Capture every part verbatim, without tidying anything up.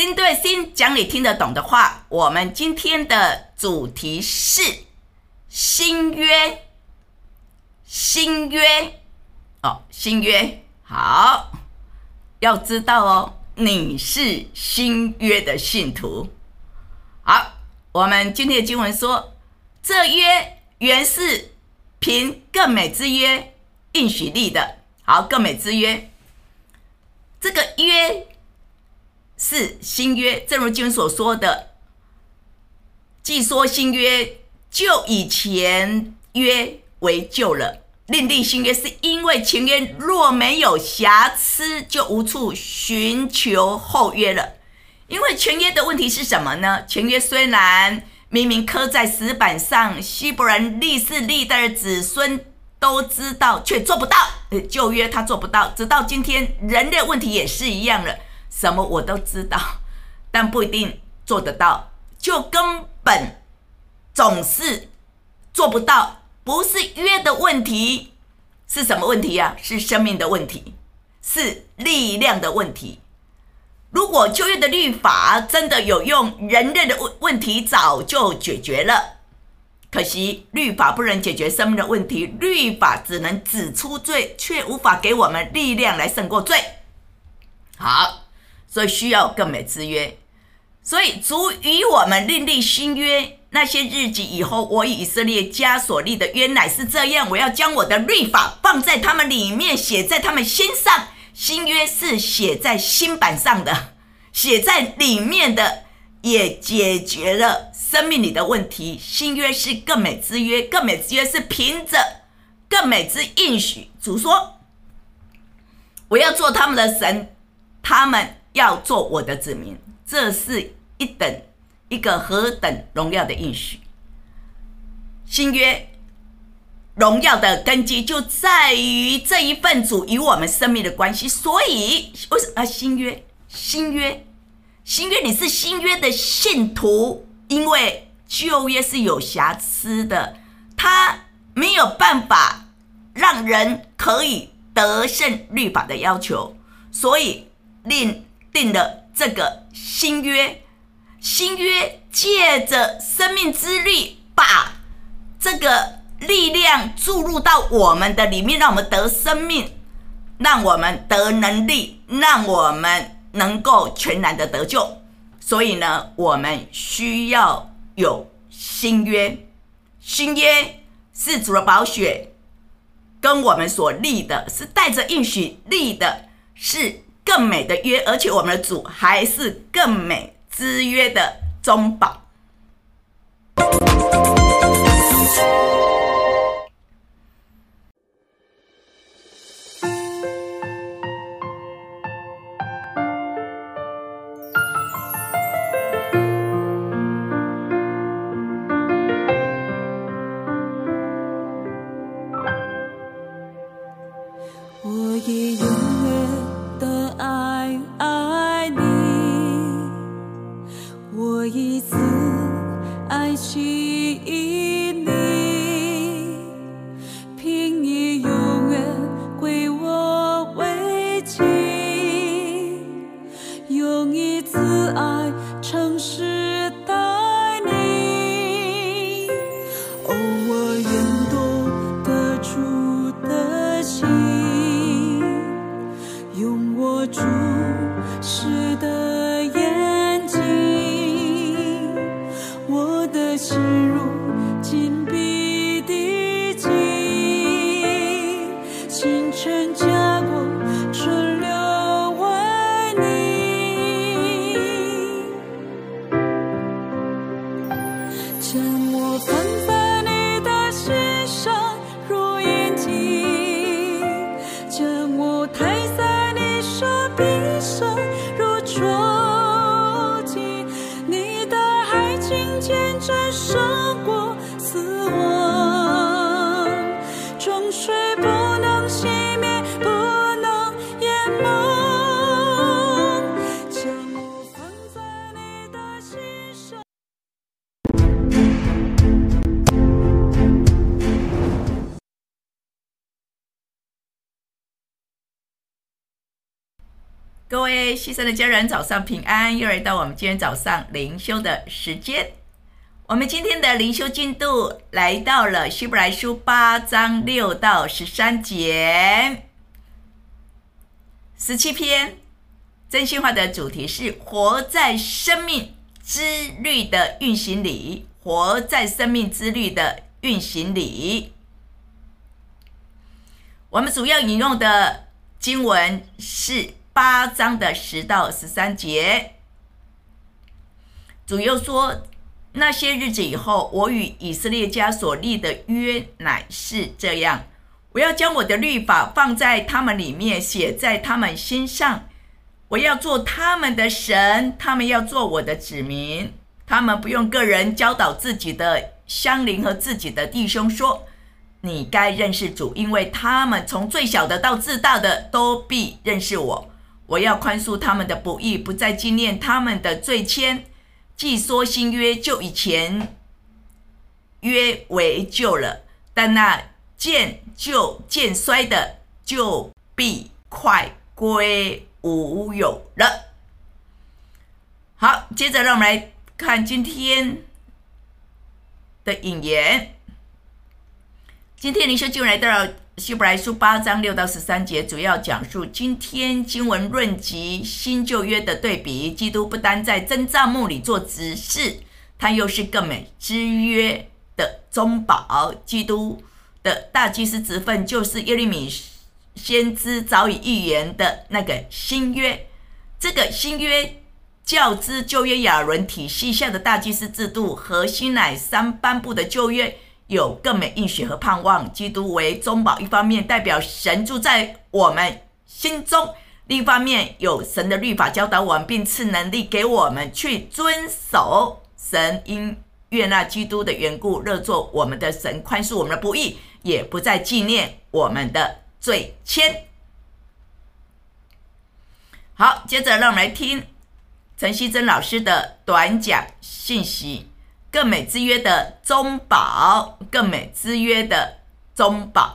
心对心，讲你听得懂的话。我们今天的主题是新约，新约哦，新约好，要知道哦，你是新约的信徒。好，我们今天的经文说，这约原是凭更美之约应许立的。好，更美之约，这个约是新约，正如经文所说的，既说新约，就以前约为旧了，另立新约，是因为前约若没有瑕疵，就无处寻求后约了。因为前约的问题是什么呢？前约虽然明明刻在石板上，希伯来人历世历代的子孙都知道，却做不到。旧约他做不到，直到今天人类问题也是一样了，什么我都知道，但不一定做得到，就根本总是做不到。不是约的问题，是什么问题啊？是生命的问题，是力量的问题。如果旧约的律法真的有用，人类的问题早就解决了。可惜律法不能解决生命的问题，律法只能指出罪，却无法给我们力量来胜过罪。好，所以需要更美之约。所以主与我们另立新约，那些日子以后，我与以色列家所立的约乃是这样，我要将我的律法放在他们里面，写在他们心上。新约是写在心板上的，写在里面的，也解决了生命里的问题。新约是更美之约，更美之约是凭着更美之应许。主说，我要做他们的神，他们要做我的子民。这是一等一个何等荣耀的应许。新约荣耀的根基就在于这一份主与我们生命的关系。所以为什么、啊、新约新约新约你是新约的信徒，因为旧约是有瑕疵的，它没有办法让人可以得胜律法的要求，所以另定了这个新约。新约借着生命之律，把这个力量注入到我们的里面，让我们得生命，让我们得能力，让我们能够全然的得救。所以呢，我们需要有新约。新约是主的宝血跟我们所立的，是带着应许立的，是更美的约，而且我们的主还是更美之约的中保。 我也永远的爱爱你，我一次爱起你，凭你永远归我为亲，用一次爱诚实待你。哦，我愿懂得主的心，用我注视的眼睛，我的心如紧闭的井，清晨加过春流为你，将我放在你的心上如印记，将我抬在你手臂上如戳记，你的爱情见证胜过死亡，重水不能熄灭，不能淹没，将我放在你的心上。 各位牺牲的家人，早上平安！又来到我们今天早上灵修的时间。我们今天的灵修进度来到了希伯来书八章六到十三节，十七篇。真心话的主题是活在生命之律的运行里，活在生命之律的运行里。我们主要引用的经文是八章的十到十三节，主又说：那些日子以后，我与以色列家所立的约乃是这样，我要将我的律法放在他们里面，写在他们心上。我要做他们的神，他们要做我的子民。他们不用个人教导自己的乡邻和自己的弟兄说：你该认识主，因为他们从最小的到至大的都必认识我。我要宽恕他们的不义，不再纪念他们的罪愆。既说新约，就以前约为旧了，但那渐旧渐衰的，就必快归无有了。好，接着让我们来看今天的引言。今天灵修经文来到希伯来书八章六到十三节，主要讲述今天经文论及新旧约的对比。基督不单在真帐幕里做执事，他又是更美之约的中保。基督的大祭司职分就是耶利米先知早已预言的那个新约。这个新约较之旧约亚伦体系下的大祭司制度，核心乃三颁布的旧约有更美应许和盼望。基督为中保，一方面代表神住在我们心中，另一方面有神的律法教导我们，并赐能力给我们去遵守。神因悦纳基督的缘故，乐作我们的神，宽恕我们的不义，也不再纪念我们的罪愆。好，接着让我们来听陈希珍老师的短讲信息，更美之约的中保，更美之约的中保。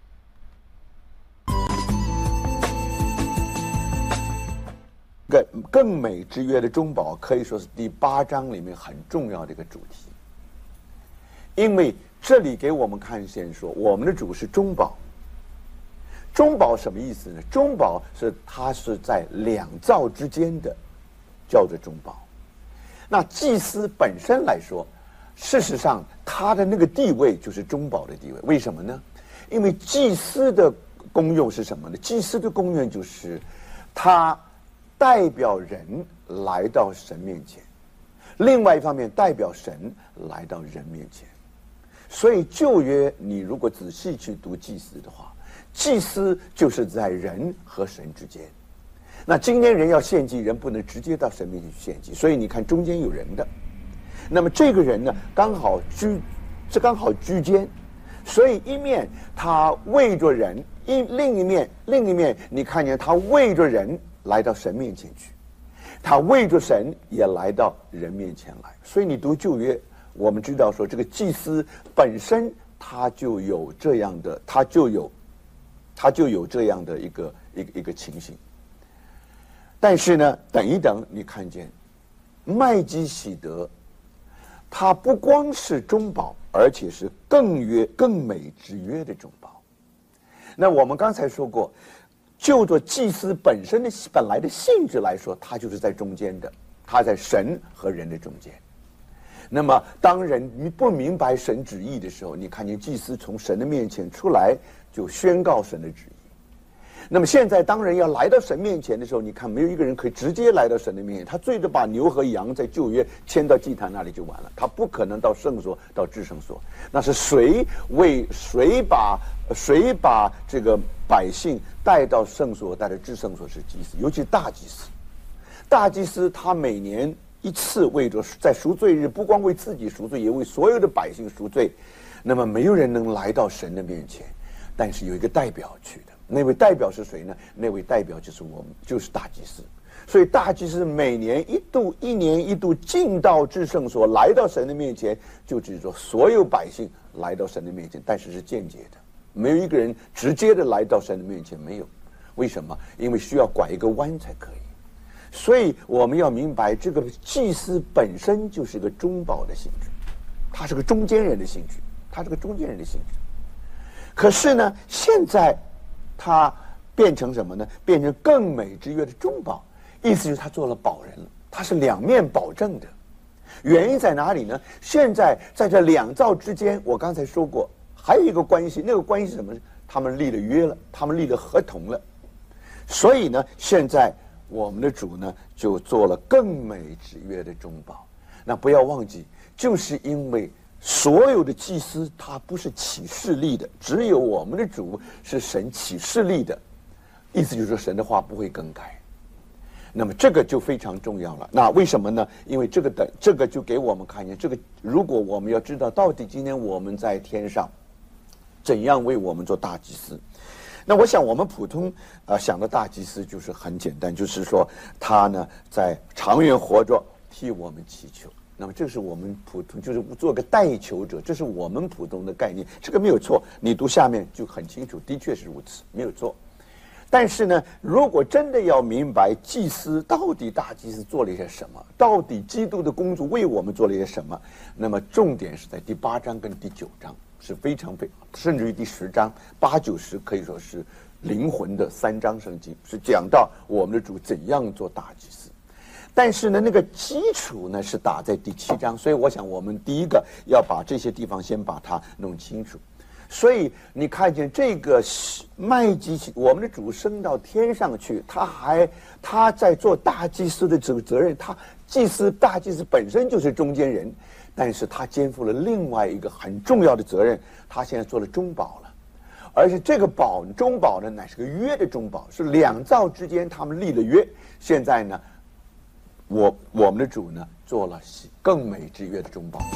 更更美之约的中保可以说是第八章里面很重要的一个主题，因为这里给我们看见说，我们的主是中保。中保什么意思呢？中保是它是在两造之间的，叫做中保。那祭司本身来说，事实上他的那个地位就是中保的地位。为什么呢？因为祭司的功用是什么呢？祭司的功用就是他代表人来到神面前，另外一方面代表神来到人面前。所以旧约你如果仔细去读祭司的话，祭司就是在人和神之间。那今天人要献祭，人不能直接到神面前去献祭，所以你看中间有人的。那么这个人呢，刚好居，这刚好居间，所以一面他为着人，一另一面另一面你看见他为着人来到神面前去，他为着神也来到人面前来。所以你读旧约，我们知道说这个祭司本身他就有这样的，他就有。他就有这样的一个一个一个情形。但是呢，等一等，你看见麦基洗德，他不光是中保，而且是更约更美之约的中保。那我们刚才说过，就着祭司本身的本来的性质来说，他就是在中间的，他在神和人的中间。那么当人不明白神旨意的时候，你看见祭司从神的面前出来，就宣告神的旨意。那么现在当人要来到神面前的时候，你看没有一个人可以直接来到神的面前，他最多把牛和羊在旧约牵到祭坛那里就完了，他不可能到圣所到至圣所。那是谁为谁把谁把这个百姓带到圣所带到至圣所？是祭司，尤其大祭司。大祭司他每年一次为着在赎罪日，不光为自己赎罪，也为所有的百姓赎罪。那么没有人能来到神的面前，但是有一个代表去的。那位代表是谁呢？那位代表就是我们，就是大祭司。所以大祭司每年一度，一年一度进到至圣所，来到神的面前，就指着所有百姓来到神的面前，但是是间接的，没有一个人直接的来到神的面前，没有。 为什么？因为需要拐一个弯才可以。所以我们要明白，这个祭司本身就是一个中保的性质，他是个中间人的性质，他是个中间人的性质。可是呢，现在他变成什么呢？变成更美之约的中保，意思就是他做了保人了，他是两面保证的。原因在哪里呢？现在在这两造之间，我刚才说过，还有一个关系，那个关系是什么？他们立了约了，他们立了合同了。所以呢，现在我们的主呢，就做了更美之约的中保。那不要忘记，就是因为所有的祭司他不是启示立的，只有我们的主是神启示立的，意思就是说神的话不会更改。那么这个就非常重要了。那为什么呢？因为这个的这个就给我们看见，这个如果我们要知道到底今天我们在天上怎样为我们做大祭司，那我想我们普通呃想的大祭司就是很简单，就是说他呢在长远活着替我们祈求。那么这是我们普通，就是做个代求者，这是我们普通的概念，这个没有错。你读下面就很清楚，的确是如此，没有错。但是呢，如果真的要明白祭司到底大祭司做了一些什么，到底基督的工作为我们做了一些什么，那么重点是在第八章跟第九章，是非常非甚至于第十章八九十可以说是灵魂的三章圣经，是讲到我们的主怎样做大祭司。但是呢，那个基础呢是打在第七章，所以我想我们第一个要把这些地方先把它弄清楚。所以你看见这个麦基洗，我们的主升到天上去，他还他在做大祭司的这个责任，他祭司大祭司本身就是中间人，但是他肩负了另外一个很重要的责任，他现在做了中保了。而且这个保中保呢，乃是个约的中保，是两造之间他们立了约。现在呢，我我们的主呢做了更美之约的中保。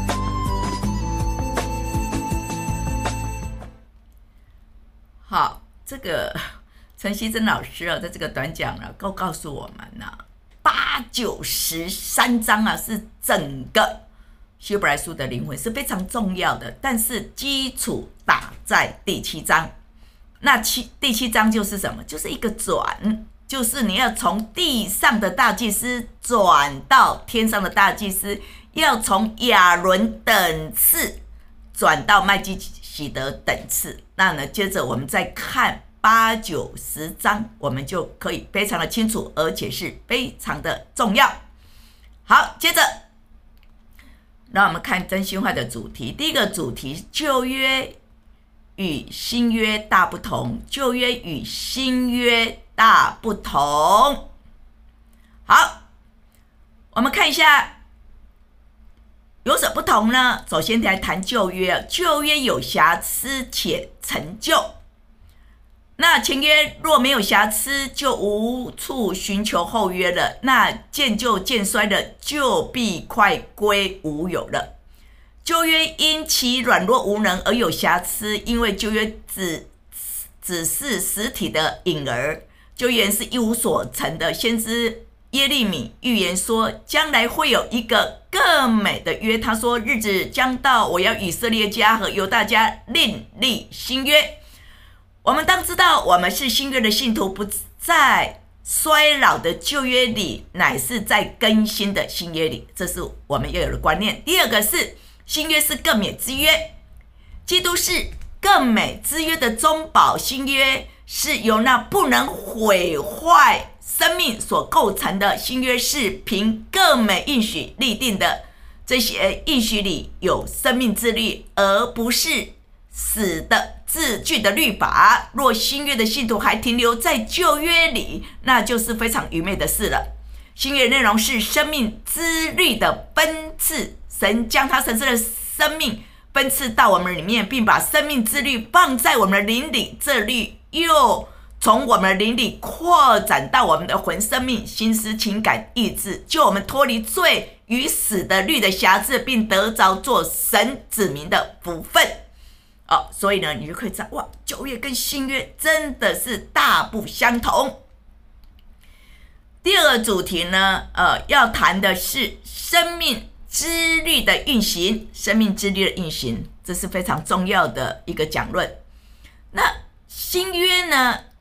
好，这个陈希珍老师啊，在这个短讲呢，告告诉我们呢、啊，八九十三章啊，是整个希伯来书的灵魂，是非常重要的。但是基础打在第七章，那七第七章就是什么？就是一个转，就是你要从地上的大祭司转到天上的大祭司，要从亚伦等次转到麦基洗德等次。那呢，接着我们再看八九十章，我们就可以非常的清楚，而且是非常的重要。好，接着让我们看真心话的主题。第一个主题，旧约与新约大不同，旧约与新约大不同。好，我们看一下有什么不同呢？首先来谈旧约，旧约有瑕疵且陈旧，那前约若没有瑕疵，就无处寻求后约了。那渐旧渐衰的，就必快归无有了。旧约因其软弱无能而有瑕疵，因为旧约只只是实体的影儿，旧约是一无所成的。先知耶利米预言说，将来会有一个更美的约。他说，日子将到，我要以色列家和犹大家另立新约。我们当知道，我们是新约的信徒，不在衰老的旧约里，乃是在更新的新约里，这是我们要有的观念。第二个是，新约是更美之约，基督是更美之约的中保，新约是由那不能毁坏生命所构成的，新约是凭更美应许立定的。这些应许里有生命之律，而不是死的字句的律法。若新约的信徒还停留在旧约里，那就是非常愚昧的事了。新约内容是生命之律的分赐，神将他神圣的生命分赐到我们里面，并把生命之律放在我们的灵里，这律又从我们的灵里扩展到我们的魂、生命、心思、情感、意志，救我们脱离罪与死的律的辖制，并得着做神子民的福分。哦，所以呢，你就可以知道，哇，旧约跟新约真的是大不相同。第二个主题呢，呃，要谈的是生命之律的运行，生命之律的运行，这是非常重要的一个讲论。那新约呢，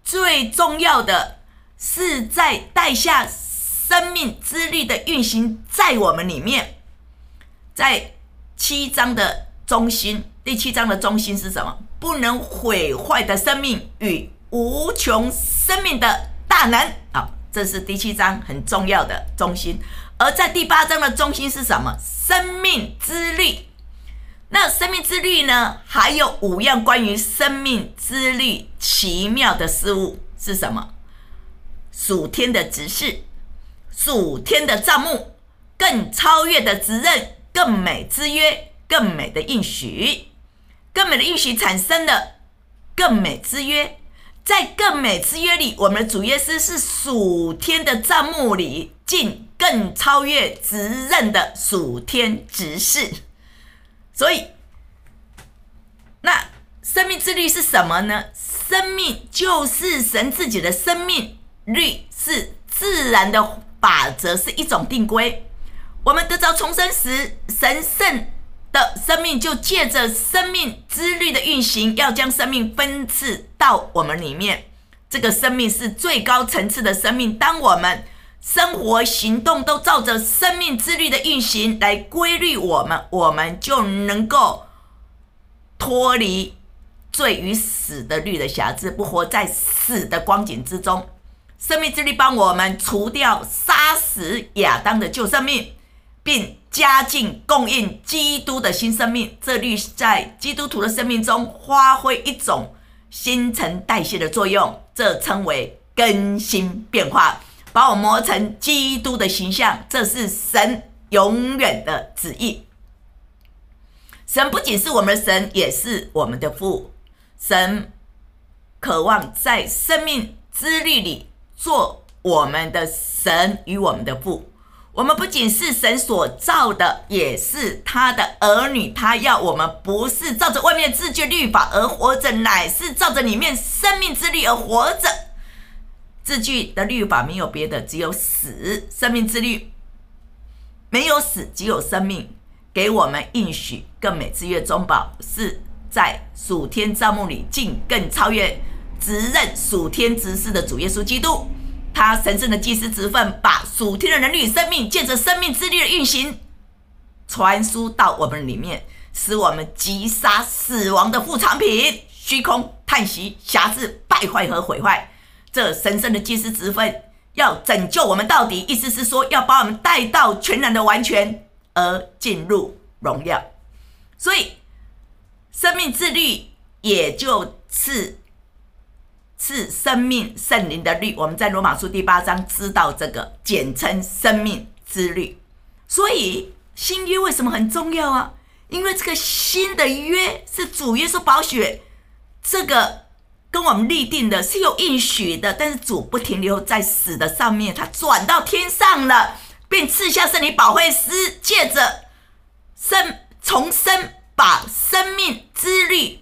最重要的是在带下生命之律的运行在我们里面。在七章的中心，第七章的中心是什么？不能毁坏的生命与无穷生命的大能。好，这是第七章很重要的中心。而在第八章的中心是什么？生命之律。那生命之律呢，还有五样关于生命之律奇妙的事物是什么？属天的指示，属天的帐幕，更超越的责任，更美之约，更美的应许。更美的应许产生了更美之约，在更美之约里，我们的主耶稣是属天的帐幕里尽更超越责任的属天执事。所以那生命之律是什么呢？生命就是神自己的生命，律是自然的法则，是一种定规。我们得着重生时，神圣的生命就借着生命之律的运行，要将生命分赐到我们里面。这个生命是最高层次的生命，当我们生活行动都照着生命之律的运行来规律我们，我们就能够脱离罪与死的律的辖制，不活在死的光景之中。生命之律帮我们除掉杀死亚当的旧生命，并加进供应基督的新生命。这律在基督徒的生命中发挥一种新陈代谢的作用，这称为更新变化，把我磨成基督的形象。这是神永远的旨意。神不仅是我们的神，也是我们的父。神渴望在生命之律里做我们的神与我们的父。我们不仅是神所造的，也是他的儿女。他要我们不是照着外面字句律法而活着，乃是照着里面生命之律而活着。字句的律法没有别的，只有死；生命之律没有死，只有生命。给我们应许更美之约中保，是在属天帐幕里尽更超越职任属天执事的主耶稣基督。他神圣的祭司职分，把属天的人律生命借着生命之律的运行传输到我们里面，使我们击杀死亡的副产品，虚空、叹息、瑕疵、败坏和毁坏。这神圣的祭司职分要拯救我们到底，意思是说要把我们带到全然的完全而进入荣耀。所以生命之律也就是是生命圣灵的律，我们在罗马书第八章知道这个，简称生命之律。所以新约为什么很重要啊？因为这个新的约是主耶稣宝血这个跟我们立定的，是有应许的。但是主不停留在死的上面，他转到天上了，并赐下圣灵保惠师，借着生重生，把生命之律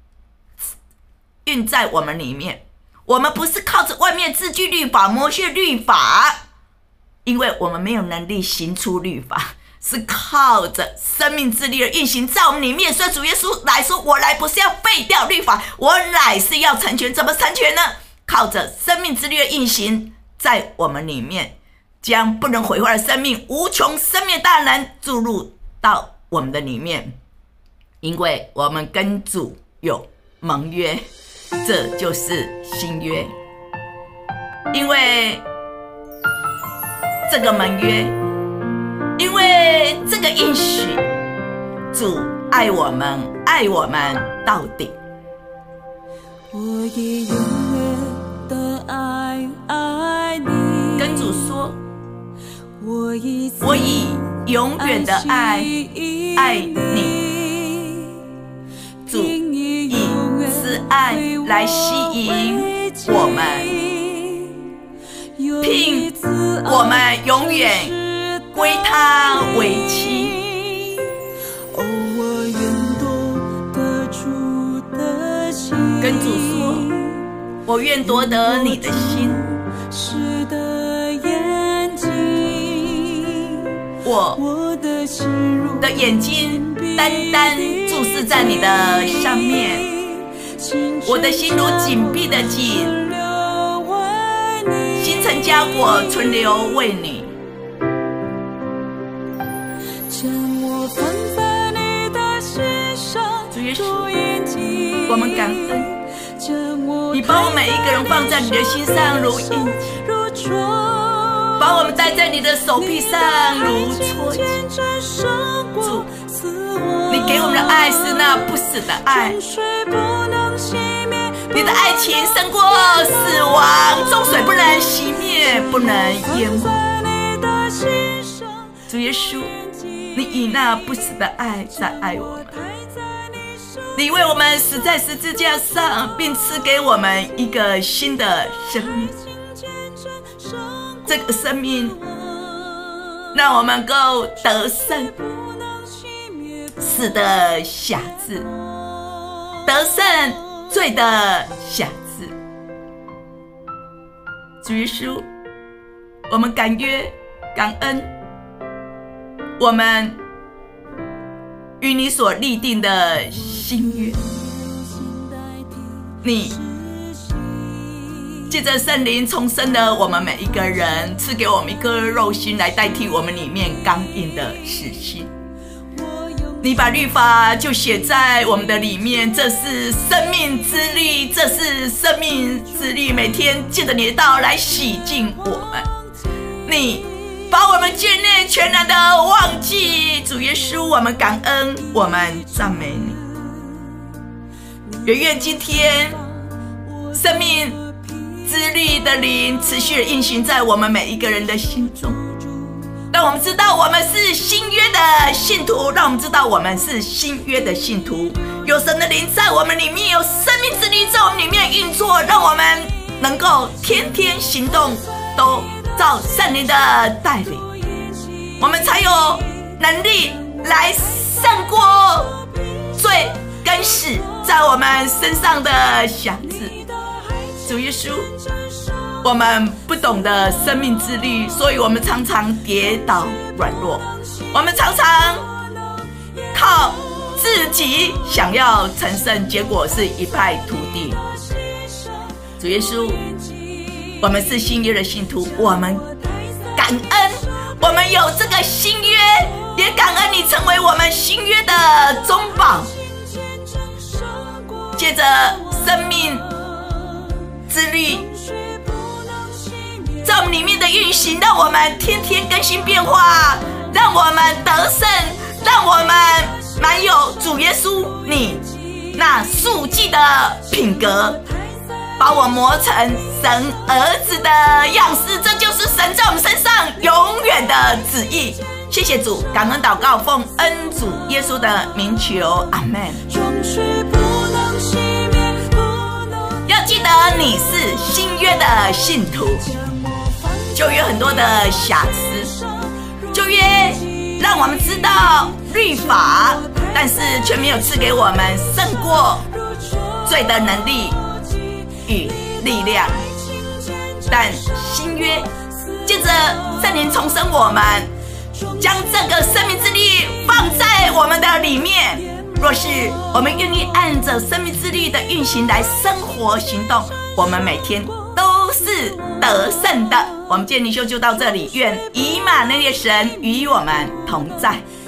运在我们里面。我们不是靠着外面字句律法、摩西律法，因为我们没有能力行出律法，是靠着生命之律的运行在我们里面。所以主耶稣来说，我来不是要废掉律法，我乃是要成全。怎么成全呢？靠着生命之律的运行在我们里面，将不能毁坏的生命、无穷生命大能注入到我们的里面。因为我们跟主有盟约，这就是新约。因为这个盟约，因为这个应许，主爱我们，爱我们到底。 我也永远的爱爱你， 跟主说， 我以我以永远的爱爱你。主以慈爱来吸引我们，聘我们永远归他为妻。 哦，我愿夺得主的心， 跟主说，我愿夺得你的心， 是的眼睛， 我的心的眼睛单单注视在你的上面，我的心如紧闭的紧， 金城佳果存留为你。 将我放在你的心上， 主耶稣， 如印记。 我们感恩，你把我每一个人放在你的心上如印记，把我们戴在你的手臂上如戳记。主，你给我们的爱是那不死的爱，你的爱情胜过死亡，众水不能熄灭，不能淹没。主耶稣，你以那不死的爱在爱我们，你为我们死在十字架上，并赐给我们一个新的生命。这个生命让我们能够得胜死的辖制，得胜罪的辖制。主耶稣，我们感约感恩，我们与你所立定的新约，你借着圣灵重生了我们每一个人，赐给我们一颗肉心来代替我们里面刚硬的死心。你把律法就写在我们的里面，这是生命之律，这是生命之律，每天借着你的道来洗净我们。你把我们界内全然的忘记，主耶稣，我们感恩，我们赞美你。也愿今天生命之律的灵持续的运行在我们每一个人的心中，让我们知道我们是新约的信徒，让我们知道我们是新约的信徒，有神的灵在我们里面，有生命之律在我们里面运作，让我们能够天天行动都照圣灵的带领，我们才有能力来胜过罪跟死在我们身上的辖制。主耶稣，我们不懂得生命之律，所以我们常常跌倒软弱，我们常常靠自己想要成圣，结果是一败涂地。主耶稣，我们是新约的信徒，我们感恩我们有这个新约，也感恩你成为我们新约的中保，借着生命之律在我们里面的运行，让我们天天更新变化，让我们得胜，让我们满有主耶稣你那素净的品格，把我磨成神儿子的样式，这就是神在我们身上永远的旨意。谢谢主，感恩祷告，奉恩主耶稣的名求，阿们。要记得你是新约的信徒，旧约很多的瑕疵，旧约让我们知道律法，但是却没有赐给我们胜过罪的能力与力量。但新约借着圣灵重生我们，将这个生命之力放在我们的里面。若是我们愿意按着生命之力的运行来生活行动，我们每天都是得胜的。我们今天灵修就到这里，愿以马内利神与我们同在。